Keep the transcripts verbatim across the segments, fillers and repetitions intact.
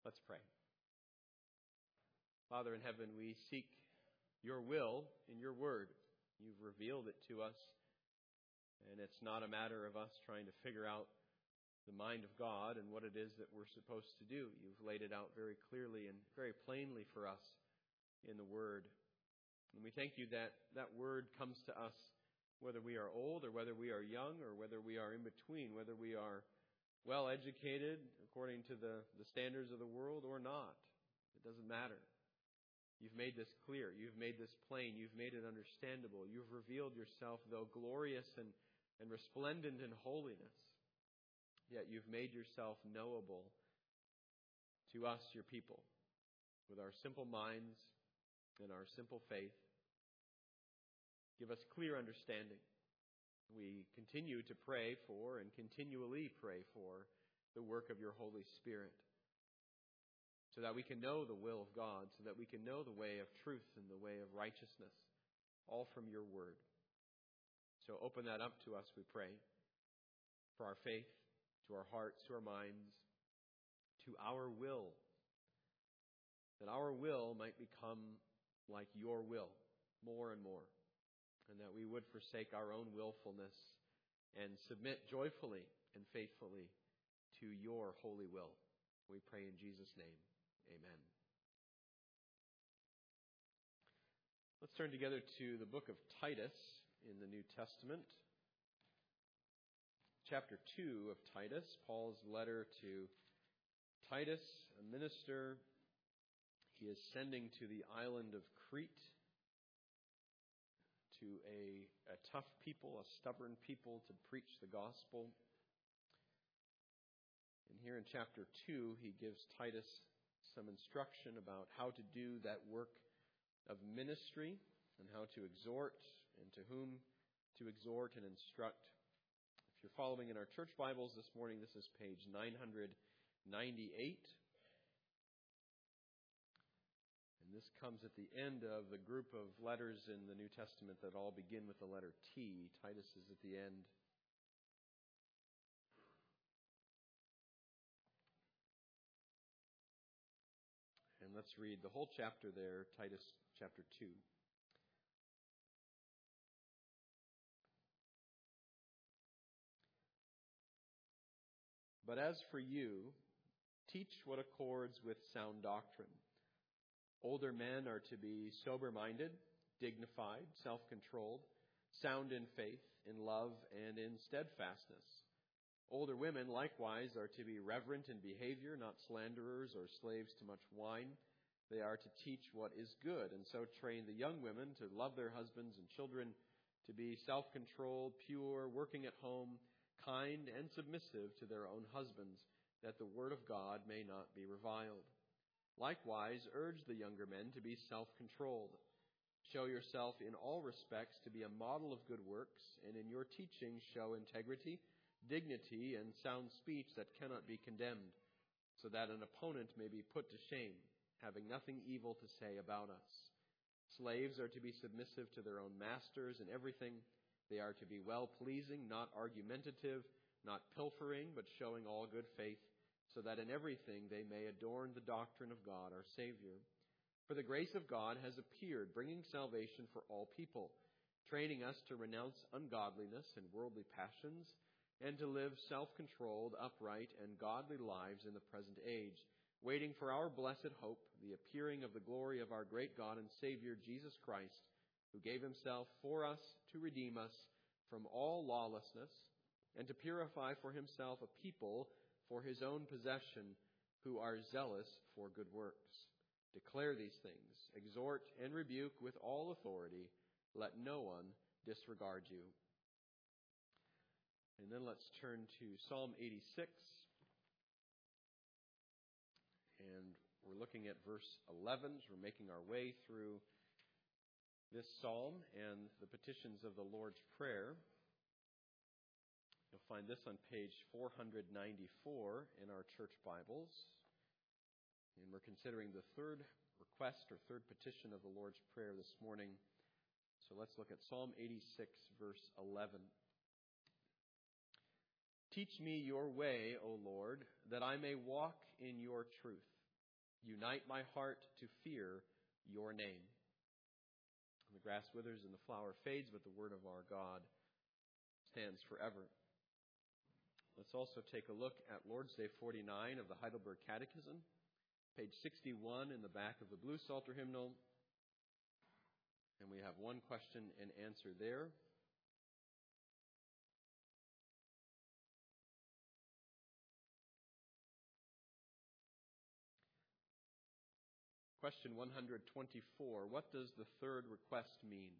Let's pray. Father in heaven, we seek your will in your word. You've revealed it to us, and it's not a matter of us trying to figure out the mind of God and what it is that we're supposed to do. You've laid it out very clearly and very plainly for us in the word. And we thank you that that word comes to us whether we are old or whether we are young or whether we are in between, whether we are well educated according to the, the standards of the world or not. It doesn't matter. You've made this clear. You've made this plain. You've made it understandable. You've revealed yourself, though glorious and, and resplendent in holiness. Yet you've made yourself knowable to us, your people, with our simple minds and our simple faith. Give us clear understanding. We continue to pray for and continually pray for the work of your Holy Spirit, so that we can know the will of God, so that we can know the way of truth and the way of righteousness, all from your word. So open that up to us, we pray, for our faith, to our hearts, to our minds, to our will, that our will might become like your will more and more, and that we would forsake our own willfulness and submit joyfully and faithfully to your holy will. We pray in Jesus' name. Amen. Let's turn together to the book of Titus in the New Testament. Chapter two of Titus, Paul's letter to Titus, a minister he is sending to the island of Crete, to a, a tough people, a stubborn people, to preach the gospel. And here in chapter two, he gives Titus some instruction about how to do that work of ministry and how to exhort and to whom to exhort and instruct. If you're following in our church Bibles this morning, this is page nine ninety-eight. And this comes at the end of the group of letters in the New Testament that all begin with the letter T. Titus is at the end. And let's read the whole chapter there, Titus chapter two. But as for you, teach what accords with sound doctrine. Older men are to be sober-minded, dignified, self-controlled, sound in faith, in love, and in steadfastness. Older women likewise are to be reverent in behavior, not slanderers or slaves to much wine. They are to teach what is good, and so train the young women to love their husbands and children, to be self-controlled, pure, working at home, kind and submissive to their own husbands, that the word of God may not be reviled. Likewise, urge the younger men to be self-controlled. Show yourself in all respects to be a model of good works, and in your teaching show integrity, dignity, and sound speech that cannot be condemned, so that an opponent may be put to shame, having nothing evil to say about us. Slaves are to be submissive to their own masters in everything. They are to be well-pleasing, not argumentative, not pilfering, but showing all good faith, so that in everything they may adorn the doctrine of God our Savior. For the grace of God has appeared, bringing salvation for all people, training us to renounce ungodliness and worldly passions, and to live self-controlled, upright, and godly lives in the present age, waiting for our blessed hope, the appearing of the glory of our great God and Savior, Jesus Christ, who gave himself for us to redeem us from all lawlessness, and to purify for himself a people for his own possession, who are zealous for good works. Declare these things, exhort and rebuke with all authority. Let no one disregard you. And then let's turn to Psalm eighty-six. And we're looking at verse eleven. So we're making our way through this psalm and the petitions of the Lord's Prayer. You'll find this on page four ninety-four in our church Bibles. And we're considering the third request or third petition of the Lord's Prayer this morning. So let's look at Psalm eighty-six, verse eleven. Teach me your way, O Lord, that I may walk in your truth. Unite my heart to fear your name. The grass withers and the flower fades, but the word of our God stands forever. Let's also take a look at Lord's Day forty-nine of the Heidelberg Catechism, page sixty-one in the back of the Blue Psalter hymnal. And we have one question and answer there. Question one hundred twenty-four. What does the third request mean?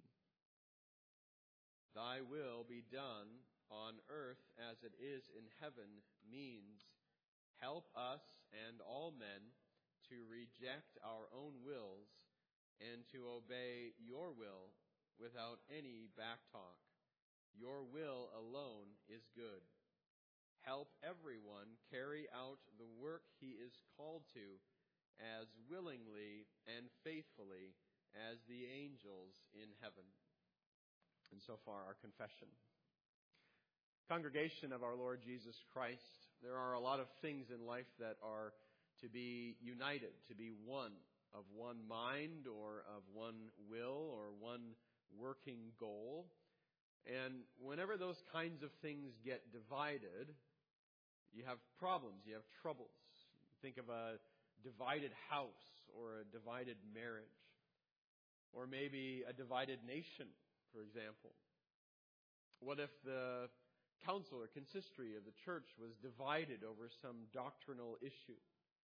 Thy will be done on earth as it is in heaven means help us and all men to reject our own wills and to obey your will without any backtalk. Your will alone is good. Help everyone carry out the work he is called to as willingly and faithfully as the angels in heaven. And so far, our confession. Congregation of our Lord Jesus Christ, there are a lot of things in life that are to be united, to be one, of one mind or of one will or one working goal. And whenever those kinds of things get divided, you have problems, you have troubles. Think of a divided house or a divided marriage, or maybe a divided nation, for example. What if the council or consistory of the church was divided over some doctrinal issue?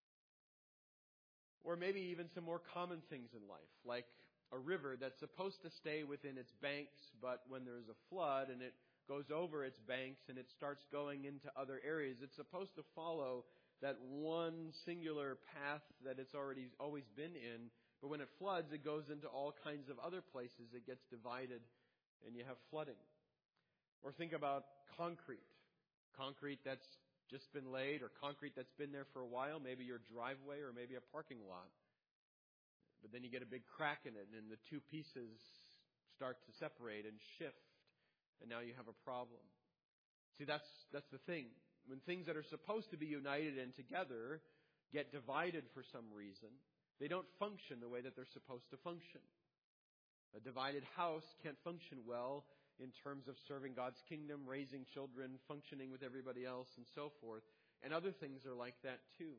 Or maybe even some more common things in life, like a river that's supposed to stay within its banks, but when there's a flood and it goes over its banks and it starts going into other areas, it's supposed to follow that one singular path that it's already always been in. But when it floods, it goes into all kinds of other places. It gets divided and you have flooding. Or think about concrete. Concrete that's just been laid, or concrete that's been there for a while, maybe your driveway or maybe a parking lot. But then you get a big crack in it and the two pieces start to separate and shift. And now you have a problem. See, that's that's the thing. When things that are supposed to be united and together get divided for some reason, they don't function the way that they're supposed to function. A divided house can't function well in terms of serving God's kingdom, raising children, functioning with everybody else, and so forth. And other things are like that too.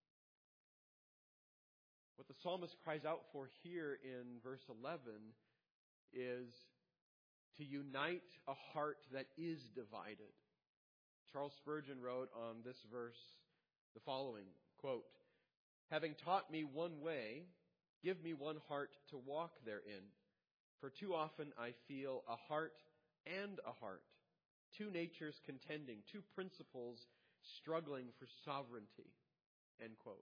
What the psalmist cries out for here in verse eleven is to unite a heart that is divided. Charles Spurgeon wrote on this verse the following, quote, "Having taught me one way, give me one heart to walk therein. For too often I feel a heart and a heart, two natures contending, two principles struggling for sovereignty." End quote.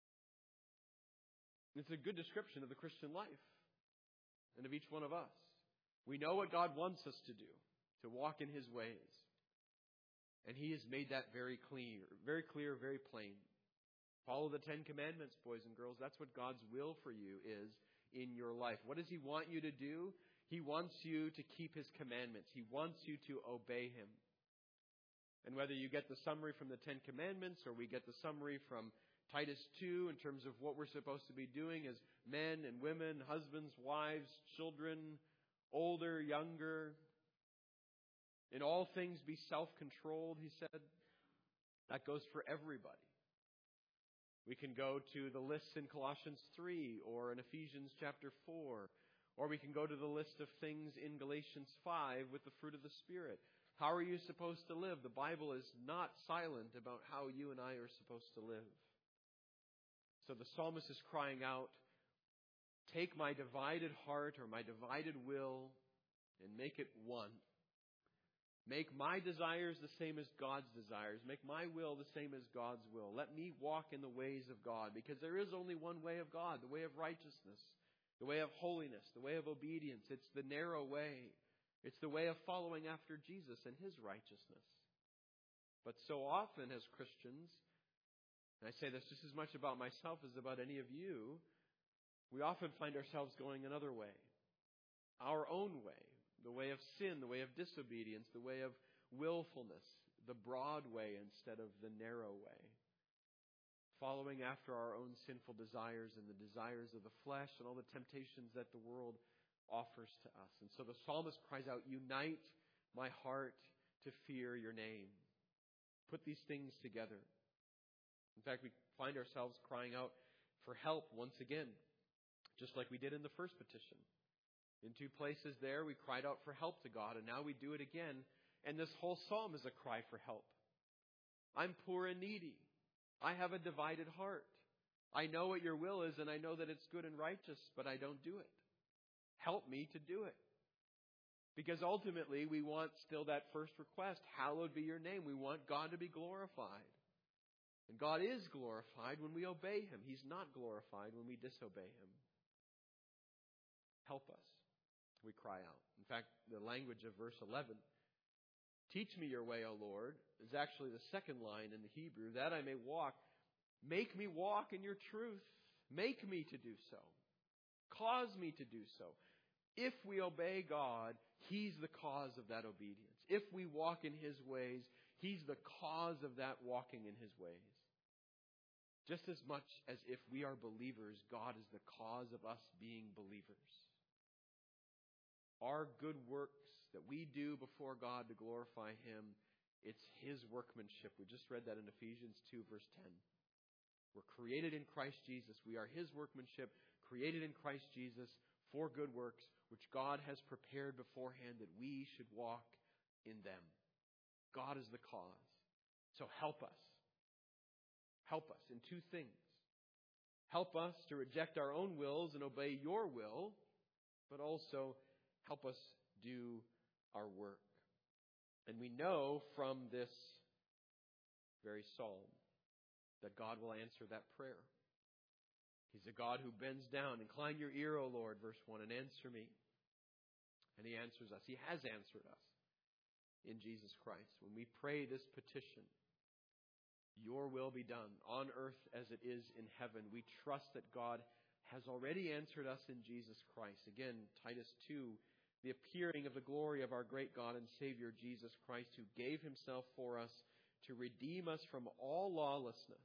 It's a good description of the Christian life and of each one of us. We know what God wants us to do, to walk in His ways. And He has made that very clear, very clear, very plain. Follow the Ten Commandments, boys and girls. That's what God's will for you is in your life. What does He want you to do? He wants you to keep His commandments. He wants you to obey Him. And whether you get the summary from the Ten Commandments or we get the summary from Titus two in terms of what we're supposed to be doing as men and women, husbands, wives, children, older, younger, in all things be self-controlled, he said. That goes for everybody. We can go to the lists in Colossians three or in Ephesians chapter four. Or we can go to the list of things in Galatians five with the fruit of the Spirit. How are you supposed to live? The Bible is not silent about how you and I are supposed to live. So the psalmist is crying out, take my divided heart or my divided will and make it one. Make my desires the same as God's desires. Make my will the same as God's will. Let me walk in the ways of God, because there is only one way of God, the way of righteousness, the way of holiness, the way of obedience. It's the narrow way. It's the way of following after Jesus and His righteousness. But so often as Christians, and I say this just as much about myself as about any of you, we often find ourselves going another way, our own way. The way of sin, the way of disobedience, the way of willfulness, the broad way instead of the narrow way. following after our own sinful desires and the desires of the flesh and all the temptations that the world offers to us. And so the psalmist cries out, "Unite my heart to fear your name." Put these things together. In fact, we find ourselves crying out for help once again, just like we did in the first petition. In two places there, we cried out for help to God, and now we do it again. And this whole psalm is a cry for help. I'm poor and needy. I have a divided heart. I know what your will is, and I know that it's good and righteous, but I don't do it. Help me to do it. Because ultimately, we want still that first request, hallowed be your name. We want God to be glorified. And God is glorified when we obey Him. He's not glorified when we disobey Him. Help us, we cry out. In fact, the language of verse eleven, "Teach me your way, O Lord," is actually the second line in the Hebrew, "that I may walk." Make me walk in your truth. Make me to do so. Cause me to do so. If we obey God, He's the cause of that obedience. If we walk in His ways, He's the cause of that walking in His ways. Just as much as if we are believers, God is the cause of us being believers. Our good works that we do before God to glorify Him, it's His workmanship. We just read that in Ephesians two, verse ten. We're created in Christ Jesus. We are His workmanship, created in Christ Jesus for good works, which God has prepared beforehand that we should walk in them. God is the cause. So help us. Help us in two things. Help us to reject our own wills and obey your will, but also help us do our work. And we know from this very psalm that God will answer that prayer. He's a God who bends down. "Incline your ear, O Lord," verse one, "and answer me." And He answers us. He has answered us in Jesus Christ. When we pray this petition, "Your will be done on earth as it is in heaven," we trust that God has already answered us in Jesus Christ. Again, Titus two, "The appearing of the glory of our great God and Savior Jesus Christ, who gave Himself for us to redeem us from all lawlessness."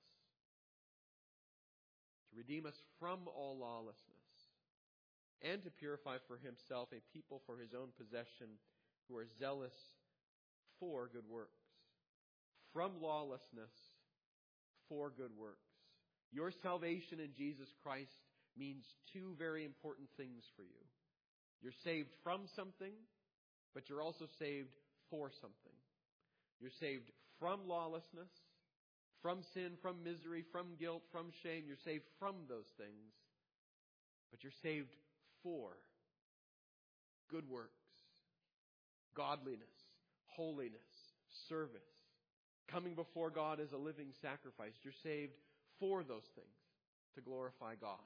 To redeem us from all lawlessness. "And to purify for Himself a people for His own possession who are zealous for good works." From lawlessness for good works. Your salvation in Jesus Christ means two very important things for you. You're saved from something, but you're also saved for something. You're saved from lawlessness, from sin, from misery, from guilt, from shame. You're saved from those things, but you're saved for good works, godliness, holiness, service, coming before God as a living sacrifice. You're saved for those things, to glorify God.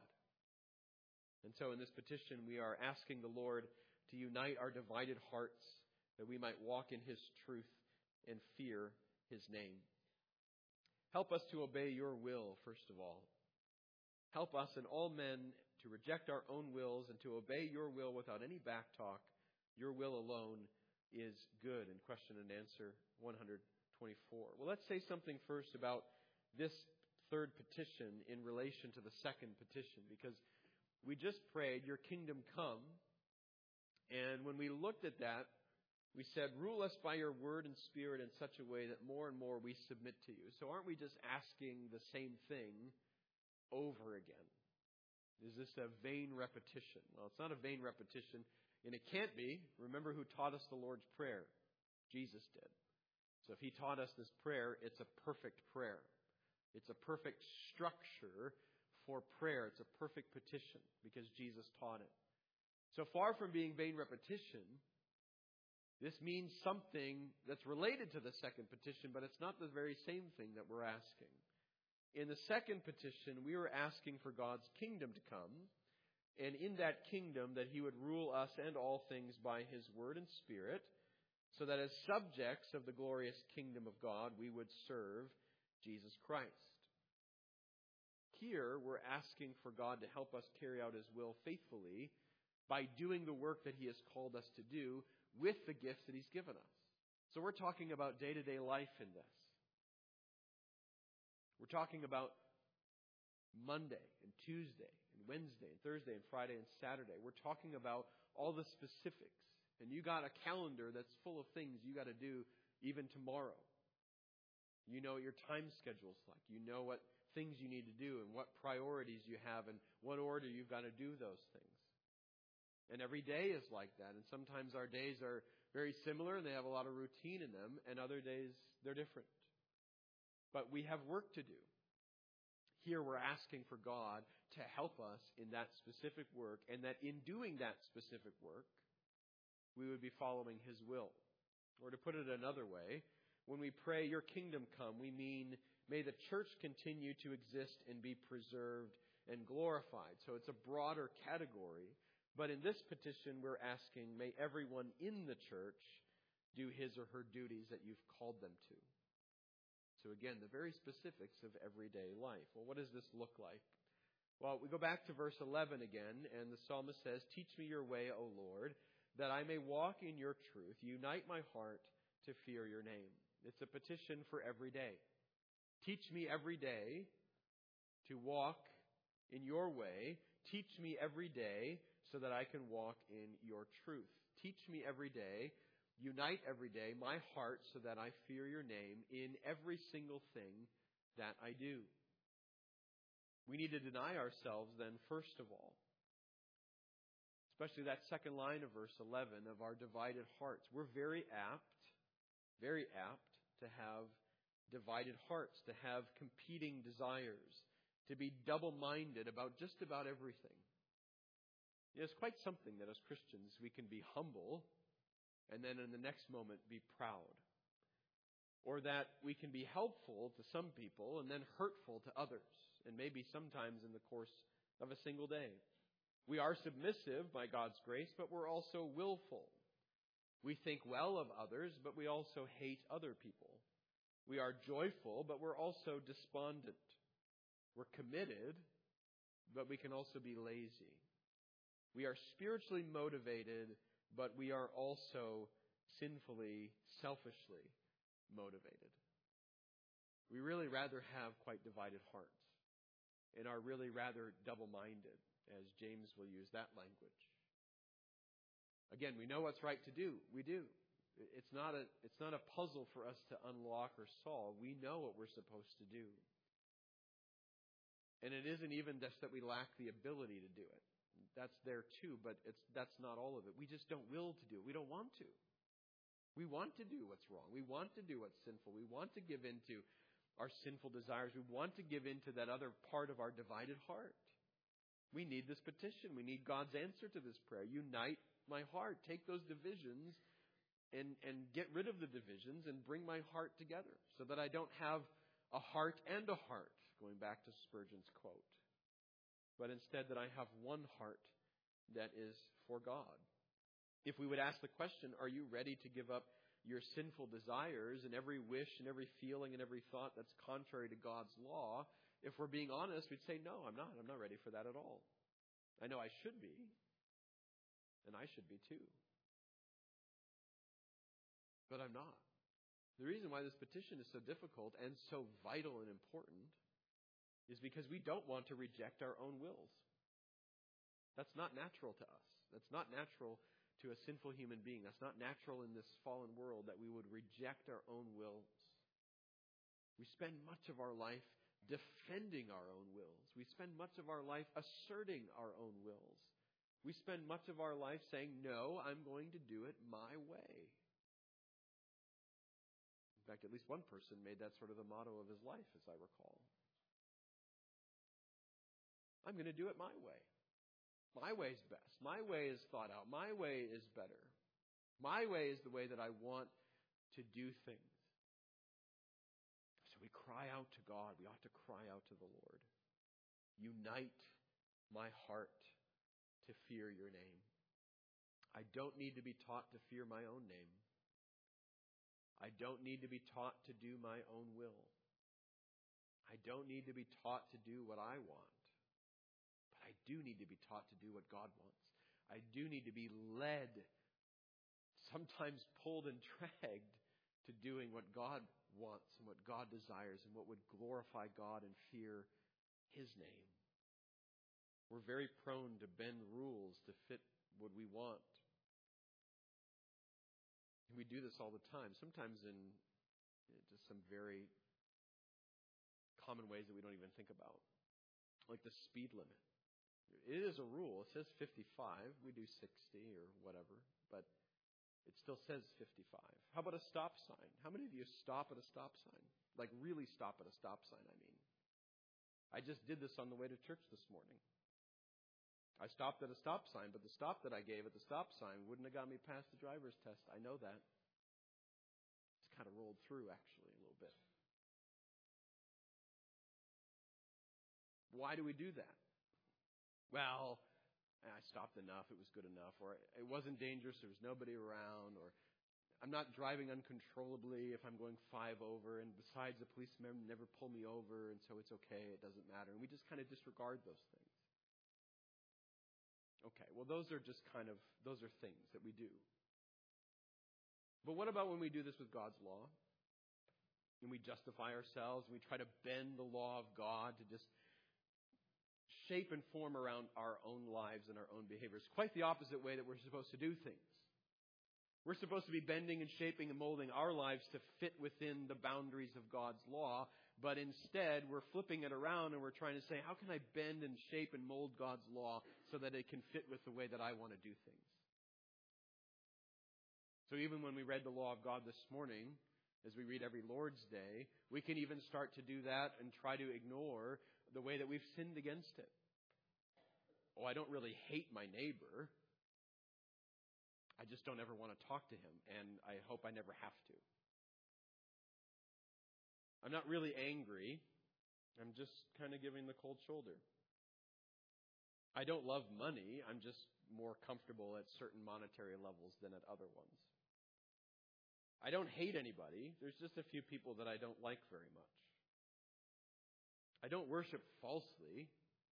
And so in this petition, we are asking the Lord to unite our divided hearts that we might walk in His truth and fear His name. Help us to obey your will, first of all. Help us and all men to reject our own wills and to obey your will without any backtalk. Your will alone is good. In question and answer one twenty-four. Well, let's say something first about this third petition in relation to the second petition, because we just prayed, "Your kingdom come." And when we looked at that, we said, "Rule us by your word and spirit in such a way that more and more we submit to you." So aren't we just asking the same thing over again? Is this a vain repetition? Well, it's not a vain repetition, and it can't be. Remember who taught us the Lord's Prayer? Jesus did. So if He taught us this prayer, it's a perfect prayer. It's a perfect structure for prayer. It's a perfect petition because Jesus taught it. So far from being vain repetition, this means something that's related to the second petition, but it's not the very same thing that we're asking. In the second petition, we were asking for God's kingdom to come, and in that kingdom that He would rule us and all things by His word and spirit, so that as subjects of the glorious kingdom of God, we would serve Jesus Christ. Here, we're asking for God to help us carry out His will faithfully by doing the work that He has called us to do with the gifts that He's given us. So we're talking about day-to-day life in this. We're talking about Monday and Tuesday and Wednesday and Thursday and Friday and Saturday. We're talking about all the specifics. And you got a calendar that's full of things you got to do even tomorrow. You know what your time schedule's like. You know what things you need to do and what priorities you have and what order you've got to do those things. And every day is like that. And sometimes our days are very similar and they have a lot of routine in them, and other days they're different. But we have work to do. Here we're asking for God to help us in that specific work, and that in doing that specific work, we would be following His will. Or to put it another way, when we pray, "Your kingdom come," we mean, may the church continue to exist and be preserved and glorified. So it's a broader category. But in this petition, we're asking, may everyone in the church do his or her duties that you've called them to. So again, the very specifics of everyday life. Well, what does this look like? Well, we go back to verse eleven again, and the psalmist says, "Teach me your way, O Lord, that I may walk in your truth. Unite my heart to fear your name." It's a petition for every day. Teach me every day to walk in your way. Teach me every day so that I can walk in your truth. Teach me every day, unite every day my heart so that I fear your name in every single thing that I do. We need to deny ourselves then, first of all. Especially that second line of verse eleven of our divided hearts. We're very apt, very apt to have divided hearts, to have competing desires, to be double-minded about just about everything. It's quite something that as Christians we can be humble and then in the next moment be proud. Or that we can be helpful to some people and then hurtful to others. And maybe sometimes in the course of a single day. We are submissive by God's grace, but we're also willful. We think well of others, but we also hate other people. We are joyful, but we're also despondent. We're committed, but we can also be lazy. We are spiritually motivated, but we are also sinfully, selfishly motivated. We really rather have quite divided hearts and are really rather double-minded, as James will use that language. Again, we know what's right to do. We do. It's not a, it's not a puzzle for us to unlock or solve. We know what we're supposed to do. And it isn't even just that we lack the ability to do it. That's there too, but it's that's not all of it. We just don't will to do it. We don't want to. We want to do what's wrong. We want to do what's sinful. We want to give into our sinful desires. We want to give into that other part of our divided heart. We need this petition. We need God's answer to this prayer. Unite my heart. Take those divisions and, and get rid of the divisions and bring my heart together so that I don't have a heart and a heart, going back to Spurgeon's quote. But instead that I have one heart that is for God. If we would ask the question, are you ready to give up your sinful desires and every wish and every feeling and every thought that's contrary to God's law? If we're being honest, we'd say, no, I'm not. I'm not ready for that at all. I know I should be, and I should be too. But I'm not. The reason why this petition is so difficult and so vital and important is because we don't want to reject our own wills. That's not natural to us. That's not natural to a sinful human being. That's not natural in this fallen world that we would reject our own wills. We spend much of our life defending our own wills. We spend much of our life asserting our own wills. We spend much of our life saying, no, I'm going to do it my way. In fact, at least one person made that sort of the motto of his life, as I recall. I'm going to do it my way. My way is best. My way is thought out. My way is better. My way is the way that I want to do things. So we cry out to God. We ought to cry out to the Lord. Unite my heart to fear your name. I don't need to be taught to fear my own name. I don't need to be taught to do my own will. I don't need to be taught to do what I want. I do need to be taught to do what God wants. I do need to be led, sometimes pulled and dragged, to doing what God wants and what God desires and what would glorify God and fear His name. We're very prone to bend rules to fit what we want. We do this all the time, sometimes in just some very common ways that we don't even think about. Like the speed limit. It is a rule. It says fifty-five. We do sixty or whatever, but it still says fifty-five. How about a stop sign? How many of you stop at a stop sign? Like really stop at a stop sign, I mean. I just did this on the way to church this morning. I stopped at a stop sign, but the stop that I gave at the stop sign wouldn't have got me past the driver's test. I know that. It's kind of rolled through, actually, a little bit. Why do we do that? Well, I stopped enough, it was good enough, or it wasn't dangerous, there was nobody around, or I'm not driving uncontrollably if I'm going five over, and besides, the policemen never pull me over, and so it's okay, it doesn't matter. And we just kind of disregard those things. Okay, well, those are just kind of, those are things that we do. But what about when we do this with God's law? And we justify ourselves, and we try to bend the law of God to just shape and form around our own lives and our own behaviors. Quite the opposite way that we're supposed to do things. We're supposed to be bending and shaping and molding our lives to fit within the boundaries of God's law, but instead we're flipping it around and we're trying to say, how can I bend and shape and mold God's law so that it can fit with the way that I want to do things? So even when we read the law of God this morning, as we read every Lord's Day, we can even start to do that and try to ignore the way that we've sinned against it. Oh, I don't really hate my neighbor. I just don't ever want to talk to him, and I hope I never have to. I'm not really angry. I'm just kind of giving the cold shoulder. I don't love money. I'm just more comfortable at certain monetary levels than at other ones. I don't hate anybody. There's just a few people that I don't like very much. I don't worship falsely.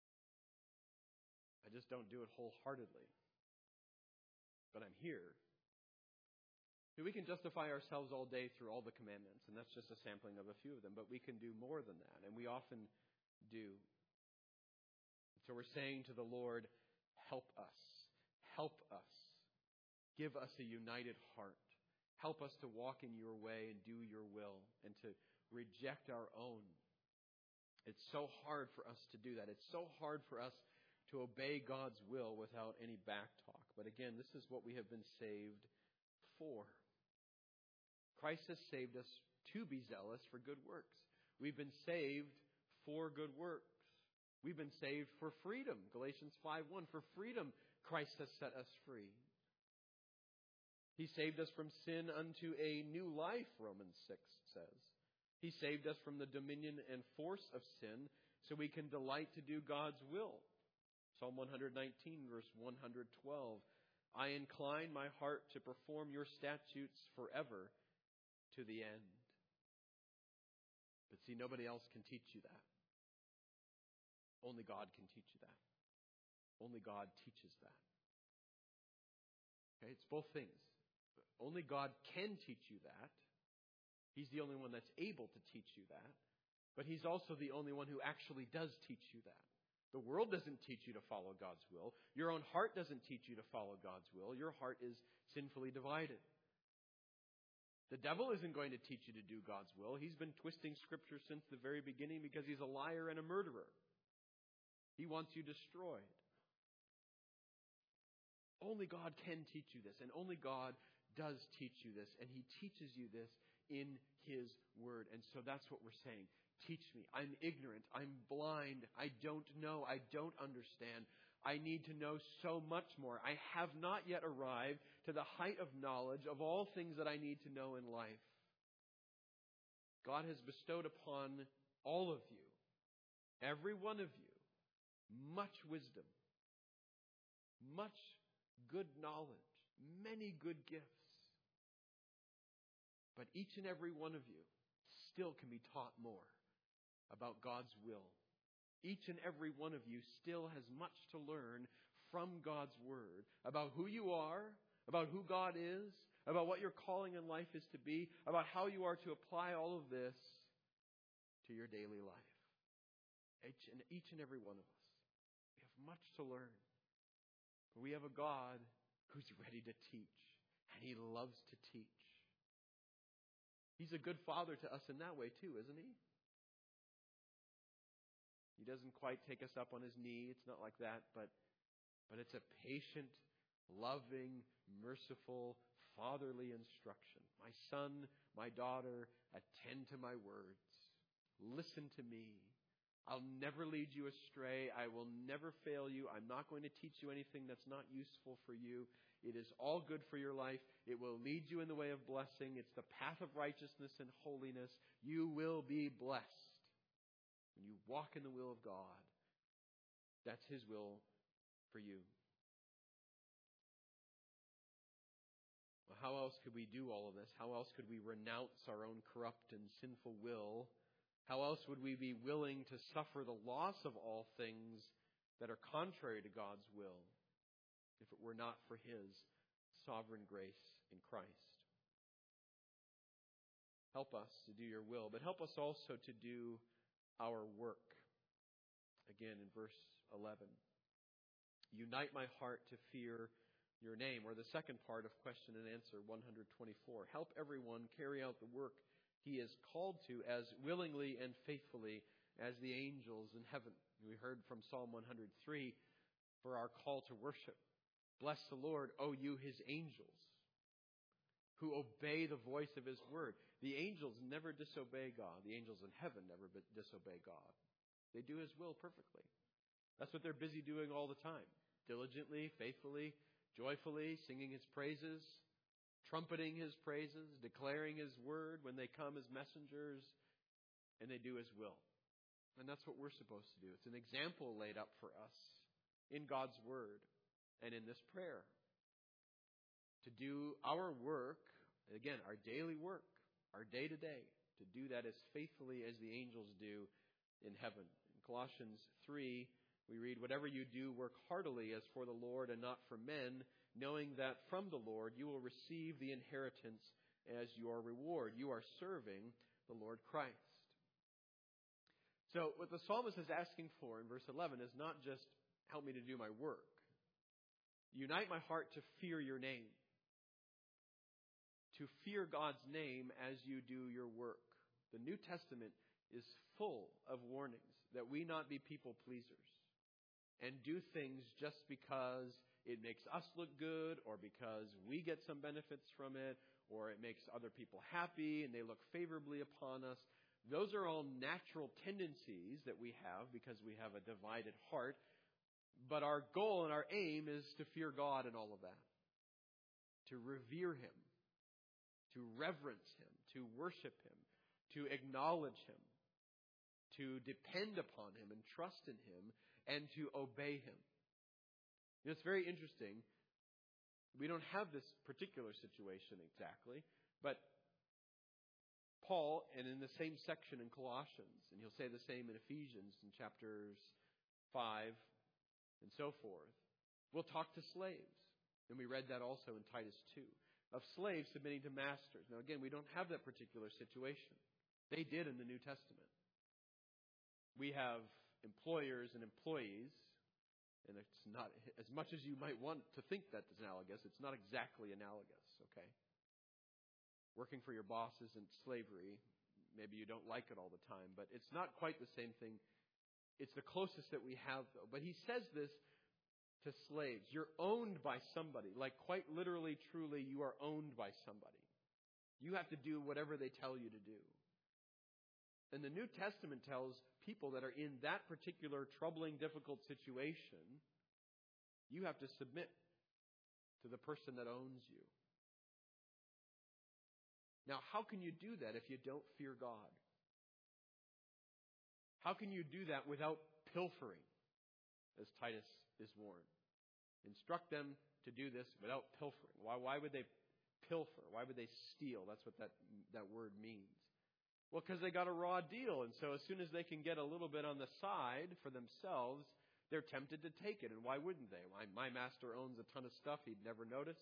I just don't do it wholeheartedly. But I'm here. We can justify ourselves all day through all the commandments, and that's just a sampling of a few of them, but we can do more than that, and we often do. So we're saying to the Lord, help us. Help us. Give us a united heart. Help us to walk in your way and do your will and to reject our own. It's so hard for us to do that. It's so hard for us to obey God's will without any backtalk. But again, this is what we have been saved for. Christ has saved us to be zealous for good works. We've been saved for good works. We've been saved for freedom. Galatians five one. For freedom, Christ has set us free. He saved us from sin unto a new life, Romans six says. He saved us from the dominion and force of sin so we can delight to do God's will. Psalm one nineteen, verse one twelve. I incline my heart to perform your statutes forever to the end. But see, nobody else can teach you that. Only God can teach you that. Only God teaches that. Okay, it's both things. Only God can teach you that. He's the only one that's able to teach you that. But He's also the only one who actually does teach you that. The world doesn't teach you to follow God's will. Your own heart doesn't teach you to follow God's will. Your heart is sinfully divided. The devil isn't going to teach you to do God's will. He's been twisting Scripture since the very beginning because he's a liar and a murderer. He wants you destroyed. Only God can teach you this, and only God does teach you this, and He teaches you this in His Word. And so that's what we're saying. Teach me. I'm ignorant. I'm blind. I don't know. I don't understand. I need to know so much more. I have not yet arrived to the height of knowledge of all things that I need to know in life. God has bestowed upon all of you, every one of you, much wisdom, much good knowledge, many good gifts. But each and every one of you still can be taught more about God's will. Each and every one of you still has much to learn from God's Word about who you are, about who God is, about what your calling in life is to be, about how you are to apply all of this to your daily life. Each and, each and every one of us. We have much to learn. But we have a God who's ready to teach, and He loves to teach. He's a good father to us in that way too, isn't He? He doesn't quite take us up on His knee. It's not like that, but but it's a patient, loving, merciful, fatherly instruction. My son, my daughter, attend to my words. Listen to me. I'll never lead you astray. I will never fail you. I'm not going to teach you anything that's not useful for you. It is all good for your life. It will lead you in the way of blessing. It's the path of righteousness and holiness. You will be blessed when you walk in the will of God. That's His will for you. Well, how else could we do all of this? How else could we renounce our own corrupt and sinful will? How else would we be willing to suffer the loss of all things that are contrary to God's will if it were not for His sovereign grace in Christ? Help us to do your will, but help us also to do our work. Again, in verse eleven. Unite my heart to fear your name. Or the second part of question and answer one twenty-four. Help everyone carry out the work he is called to as willingly and faithfully as the angels in heaven. We heard from Psalm one hundred three for our call to worship. Bless the Lord, O you His angels, who obey the voice of His word. The angels never disobey God. The angels in heaven never disobey God. They do His will perfectly. That's what they're busy doing all the time. Diligently, faithfully, joyfully, singing His praises, trumpeting His praises, declaring His word when they come as messengers, and they do His will. And that's what we're supposed to do. It's an example laid up for us in God's word and in this prayer. To do our work, again, our daily work, our day-to-day, to do that as faithfully as the angels do in heaven. In Colossians three, we read, whatever you do, work heartily as for the Lord and not for men, knowing that from the Lord you will receive the inheritance as your reward. You are serving the Lord Christ. So what the psalmist is asking for in verse eleven is not just help me to do my work. Unite my heart to fear your name. To fear God's name as you do your work. The New Testament is full of warnings that we not be people pleasers and do things just because it makes us look good or because we get some benefits from it or it makes other people happy and they look favorably upon us. Those are all natural tendencies that we have because we have a divided heart. But our goal and our aim is to fear God in all of that. To revere Him. To reverence Him. To worship Him. To acknowledge Him. To depend upon Him and trust in Him. And to obey Him. You know, it's very interesting. We don't have this particular situation exactly. But Paul, and in the same section in Colossians, and he'll say the same in Ephesians in chapters five and so forth, we'll talk to slaves. And we read that also in Titus two, of slaves submitting to masters. Now again, we don't have that particular situation. They did in the New Testament. We have employers and employees, and it's not, as much as you might want to think that's analogous, it's not exactly analogous, okay? Working for your boss isn't slavery. Maybe you don't like it all the time, but it's not quite the same thing. It's the closest that we have, though. But he says this to slaves. You're owned by somebody. Like quite literally, truly, you are owned by somebody. You have to do whatever they tell you to do. And the New Testament tells people that are in that particular troubling, difficult situation, you have to submit to the person that owns you. Now, how can you do that if you don't fear God? How can you do that without pilfering, as Titus is warned? Instruct them to do this without pilfering. Why, why would they pilfer? Why would they steal? That's what that, that word means. Well, because they got a raw deal, and so as soon as they can get a little bit on the side for themselves, they're tempted to take it. And why wouldn't they? My, my master owns a ton of stuff he'd never notice.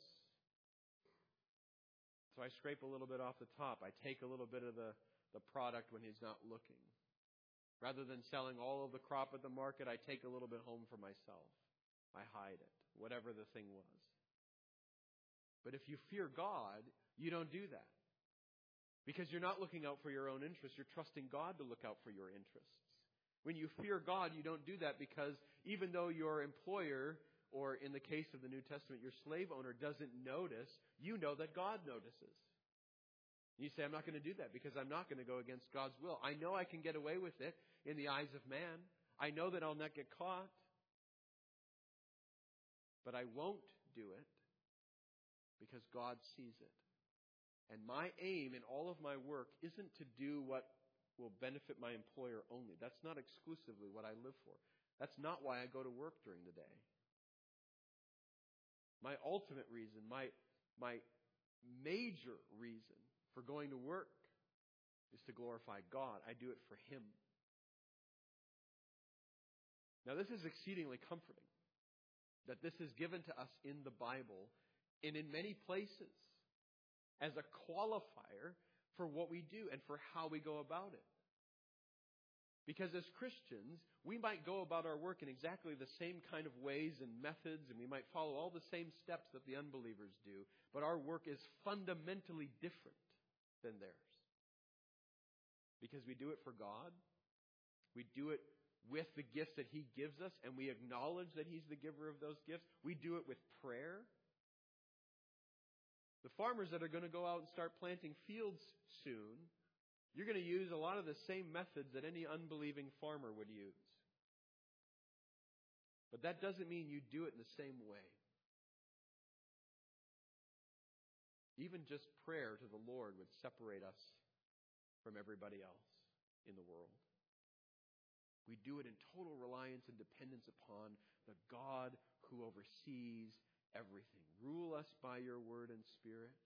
So I scrape a little bit off the top. I take a little bit of the, the product when he's not looking. Rather than selling all of the crop at the market, I take a little bit home for myself. I hide it, whatever the thing was. But if you fear God, you don't do that. Because you're not looking out for your own interests. You're trusting God to look out for your interests. When you fear God, you don't do that because even though your employer, or in the case of the New Testament, your slave owner doesn't notice, you know that God notices. You say, I'm not going to do that because I'm not going to go against God's will. I know I can get away with it in the eyes of man. I know that I'll not get caught. But I won't do it because God sees it. And my aim in all of my work isn't to do what will benefit my employer only. That's not exclusively what I live for. That's not why I go to work during the day. My ultimate reason, my, my major reason for going to work is to glorify God. I do it for Him. Now, this is exceedingly comforting, that this is given to us in the Bible and in many places as a qualifier for what we do and for how we go about it. Because as Christians, we might go about our work in exactly the same kind of ways and methods, and we might follow all the same steps that the unbelievers do, but our work is fundamentally different than theirs. Because we do it for God, we do it with the gifts that He gives us, and we acknowledge that He's the giver of those gifts. We do it with prayer. The farmers that are going to go out and start planting fields soon, you're going to use a lot of the same methods that any unbelieving farmer would use. But that doesn't mean you do it in the same way. Even just prayer to the Lord would separate us from everybody else in the world. We do it in total reliance and dependence upon the God who oversees everything. Rule us by your word and spirit.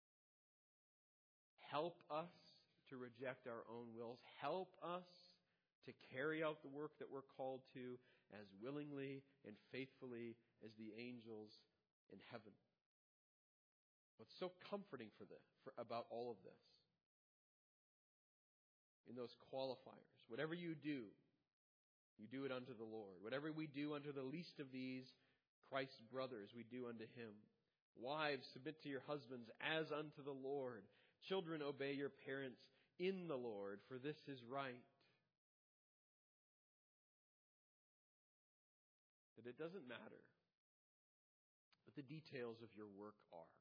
Help us to reject our own wills. Help us to carry out the work that we're called to as willingly and faithfully as the angels in heaven. What's so comforting for this, for, about all of this, in those qualifiers, whatever you do, you do it unto the Lord. Whatever we do unto the least of these Christ's brothers, we do unto Him. Wives, submit to your husbands as unto the Lord. Children, obey your parents in the Lord, for this is right. That it doesn't matter what the details of your work are.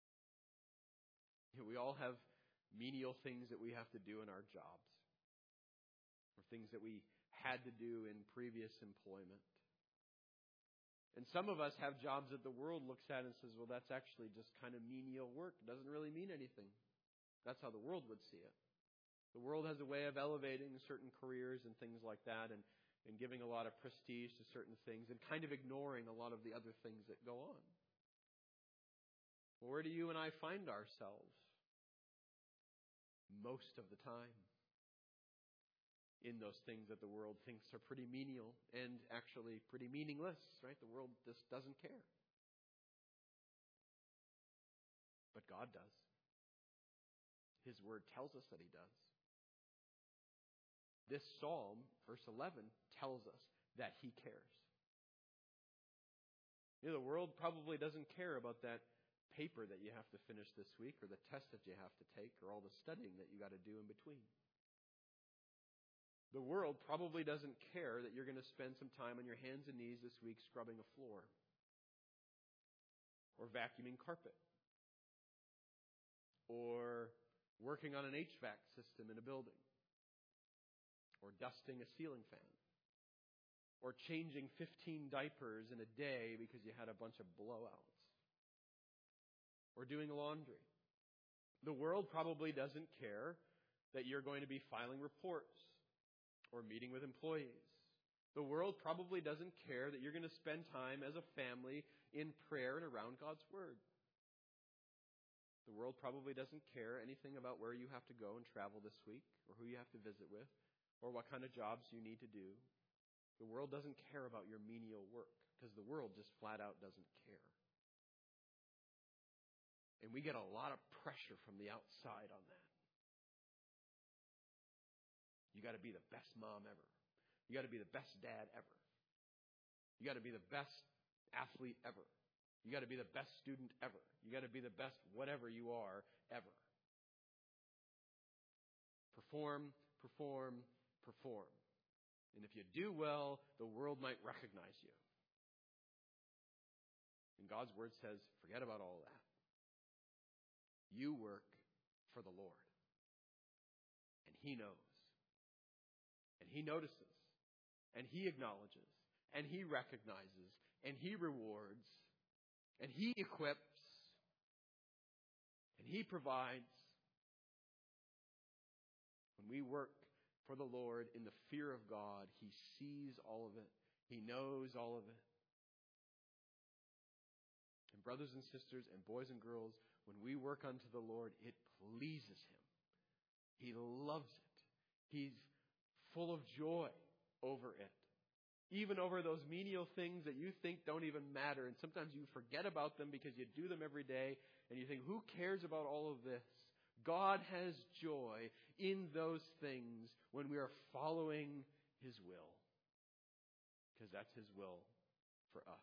We all have menial things that we have to do in our jobs, or things that we had to do in previous employment. And some of us have jobs that the world looks at and says, well, that's actually just kind of menial work. It doesn't really mean anything. That's how the world would see it. The world has a way of elevating certain careers and things like that, and, and giving a lot of prestige to certain things and kind of ignoring a lot of the other things that go on. Well, where do you and I find ourselves most of the time? In those things that the world thinks are pretty menial and actually pretty meaningless, right? The world just doesn't care. But God does. His word tells us that He does. This psalm, verse eleven, tells us that He cares. You know, the world probably doesn't care about that paper that you have to finish this week, or the test that you have to take, or all the studying that you got to do in between. The world probably doesn't care that you're going to spend some time on your hands and knees this week scrubbing a floor, or vacuuming carpet, or working on an H V A C system in a building, or dusting a ceiling fan, or changing fifteen diapers in a day because you had a bunch of blowouts, or doing laundry. The world probably doesn't care that you're going to be filing reports or meeting with employees. The world probably doesn't care that you're going to spend time as a family in prayer and around God's Word. The world probably doesn't care anything about where you have to go and travel this week, or who you have to visit with, or what kind of jobs you need to do. The world doesn't care about your menial work, because the world just flat out doesn't care. And we get a lot of pressure from the outside on that. You got to be the best mom ever. You got to be the best dad ever. You got to be the best athlete ever. You got to be the best student ever. You got to be the best whatever you are ever. Perform, perform, perform. And if you do well, the world might recognize you. And God's word says, forget about all that. You work for the Lord. And He knows. And He notices. And He acknowledges. And He recognizes. And He rewards. And He equips. And He provides. When we work for the Lord in the fear of God, He sees all of it. He knows all of it. And brothers and sisters and boys and girls, when we work unto the Lord, it pleases Him. He loves it. He's full of joy over it. Even over those menial things that you think don't even matter. And sometimes you forget about them because you do them every day. And you think, who cares about all of this? God has joy in those things when we are following His will. Because that's His will for us.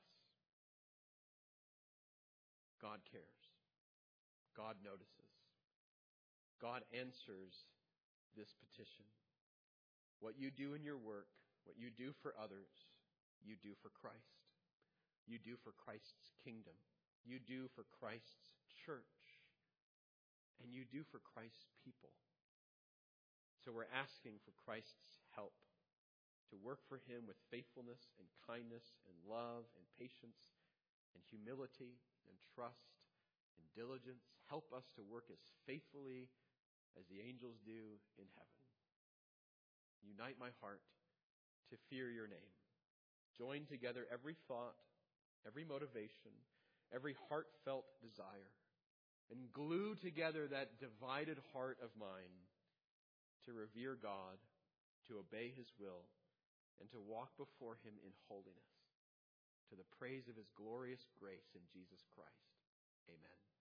God cares. God notices. God answers this petition. What you do in your work, what you do for others, you do for Christ. You do for Christ's kingdom. You do for Christ's church. And you do for Christ's people. So we're asking for Christ's help to work for Him with faithfulness and kindness and love and patience and humility and trust and diligence. Help us to work as faithfully as the angels do in heaven. Unite my heart to fear your name. Join together every thought, every motivation, every heartfelt desire, and glue together that divided heart of mine to revere God, to obey His will, and to walk before Him in holiness, to the praise of His glorious grace in Jesus Christ. Amen.